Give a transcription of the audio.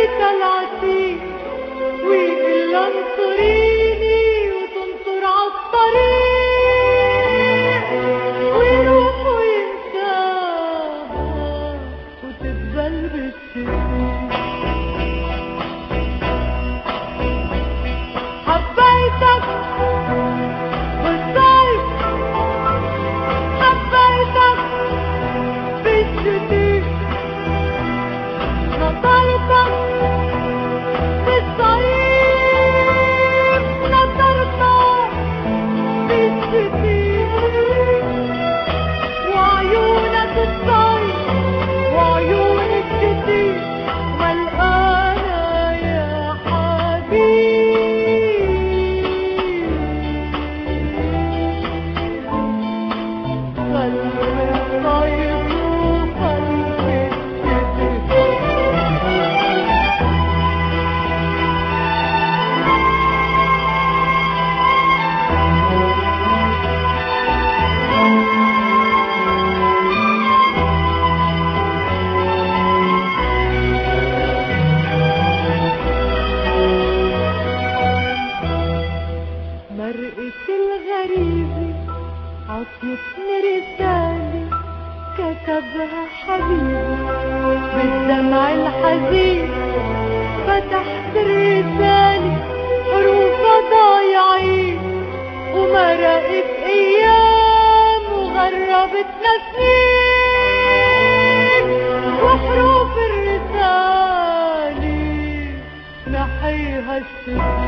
بيت العتيق ويقول انصريني وتنصر عالطريق ويروح وينساها وتتبل بالشتيق. حبيتك بالصيف حبيتك بالشتيق نطرتك بالصيف نطرتك بالشتيق وعيونك الصيف وعيون الشتيق ملقانة يا حبيبي قلب الصيف وقلب الشتيق. مرقة الغريبة عطيتني رسالة كتبها حبيبي بالدمع الحزين فتحت الرسالة حروفها ضايعين ومرقت أيام وغربتنا سنين وحروف الرسالة نحيها الشتيق.